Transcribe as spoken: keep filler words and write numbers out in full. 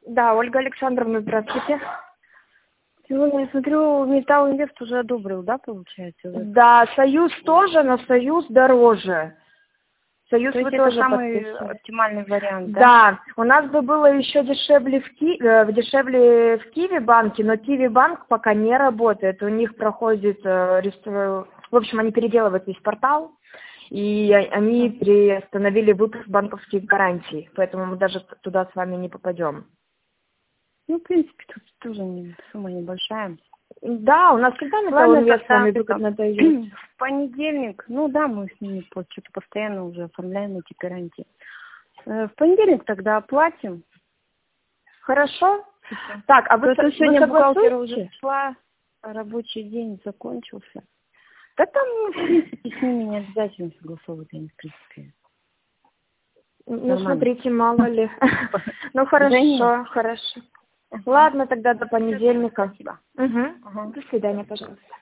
Да, Ольга Александровна, здравствуйте. Сегодня я смотрю, Металл Инвест уже одобрил, да, получается? Уже? Да, Союз тоже, но Союз дороже. Союз То вы есть это тоже самый подписывали. оптимальный вариант, да? Да, у нас бы было еще дешевле в, Ки... э, дешевле в Киви банке, но Киви банк пока не работает. У них проходит, э, рестор- в общем, они переделывают весь портал, и о- они приостановили выпуск банковских гарантий, поэтому мы даже т- туда с вами не попадем. Ну, в принципе, тут тоже не, сумма небольшая. Да, у нас всегда Металл Ладно, Инвест с тогда вами выгодно дойдет. в понедельник, ну да, мы с ними по- что-то постоянно уже оформляем эти гарантии. Э, В понедельник тогда оплатим. Хорошо. Так, а вы, То, со- то вы сегодня бухгалтер уже согласуете? шла, а рабочий день закончился. Да там, ну, в принципе, с ними не обязательно согласовывать, они, в принципе, Ну, нормально. смотрите, мало ли. Ну, Да нет. хорошо, хорошо. Ладно, тогда до понедельника. Спасибо. Угу. Ага. До свидания, пожалуйста.